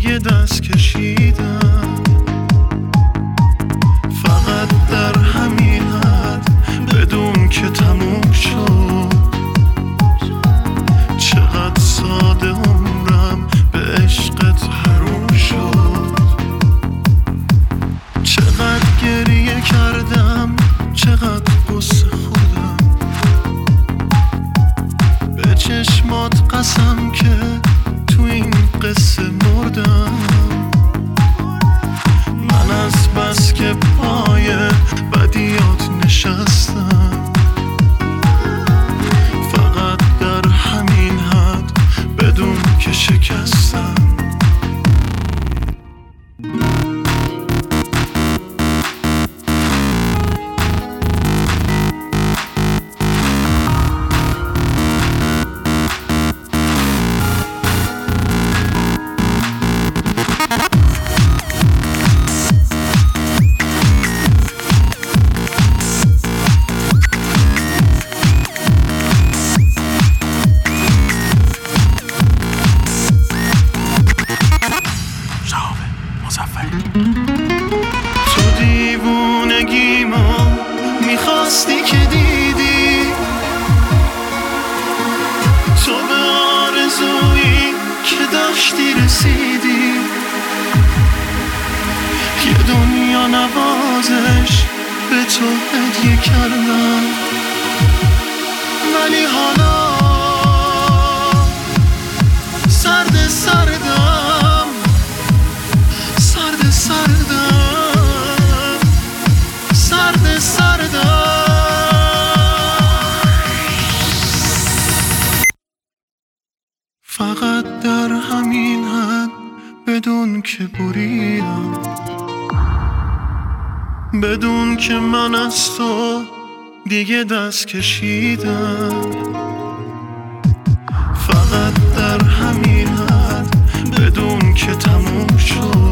دیگه دست کشیدم، فقط در همین حد بدون که تموم شد. چقدر ساده عمرم به عشقت حروم شد. چقدر گریه کردم، چقدر قصه خوردم، به چشمات قسم که تو این قصه مردم. من از بس که پای بدیات نشستم، فقط در همین حد بدون که شکستم. تو دیوونگیمو میخواستی که دیدی، تو به آرزویی که داشتی رسیدی. یه دنیا نوازش به تو هدیه کردم، ولی حالا سرد سردم، سرد سردم، سرد سردم. فقط در همین حد بدون که بریدم، بدون که من از تو دیگه دست کشیدم، فقط در همین حد بدون که تموم شد.